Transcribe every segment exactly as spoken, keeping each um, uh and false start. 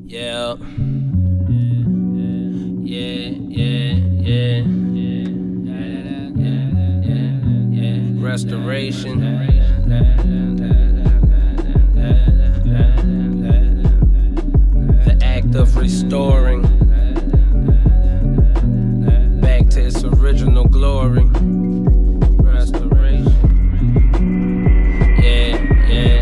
Yeah. Yeah, yeah, yeah. Restoration. The act of restoring back to its original glory. Restoration. Yeah, yeah.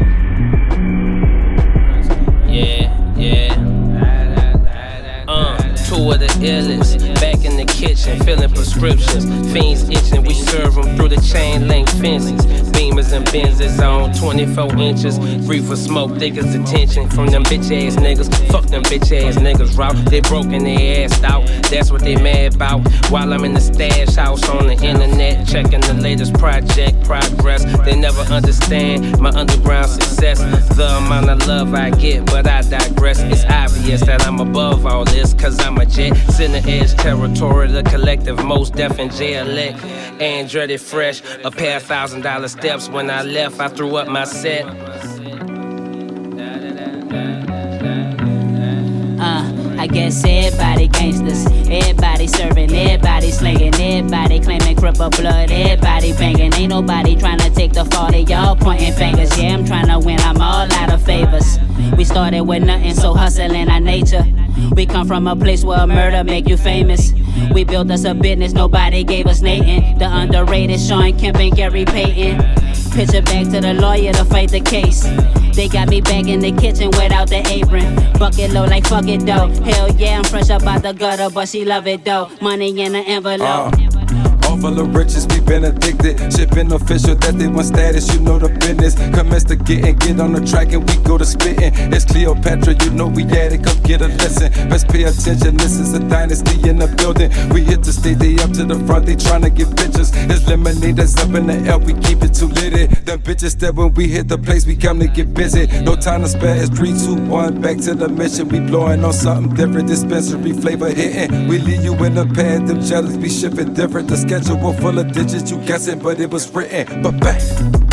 Yeah, yeah. Uh, two of the illest. Back in the kitchen, filling prescriptions. Fiends itching, we serve them through the chain link fences. Beamers and Benzes on twenty-four inches. Reefer smoke, thickest attention from them bitch ass niggas. Fuck them bitch ass niggas, raw. They broken their ass out, that's what they mad about. While I'm in the stash house on the internet, checking the latest project progress. They never understand my underground success. The amount of love I get, but I digress. It's obvious that I'm above all this, cause I'm a jet. Center edge territory, the collective, most deaf and J-elect. Andretti fresh, a pair of thousand dollar steps. When I left, I threw up my set. Uh, I guess everybody gangsters, everybody serving, everybody slinging, everybody claiming cripple blood, everybody banging. Ain't nobody trying to take the fall, they y'all pointing fingers. Yeah, I'm trying to win, I'm all out of favors. We started with nothing, so hustling our nature. We come from a place where murder make you famous. We built us a business, nobody gave us Nathan. The underrated Sean Kemp and Gary Payton. Picture back to the lawyer to fight the case. They got me back in the kitchen without the apron. Bucket low like fuck it though. Hell yeah, I'm fresh up out the gutter, but she love it though. Money in the envelope. Uh. All full of riches, we been addicted. Shit been official that they want status, you know the business. Commence to get and get on the track and we go to spitting. It's Cleopatra, you know we at it, come get a lesson. Best pay attention, this is a dynasty in the building. We hit the stage, they up to the front, they tryna get pictures. It's lemonade that's up in the air, we keep it too litty. Them bitches that when we hit the place, we come to get busy. No time to spare, it's three, two, one, back to the mission. We blowing on something different, dispensary flavor hitting. We leave you in the pad, them jealous, we shipping different. The schedule full of digits, you guessing, but it was written. But bang.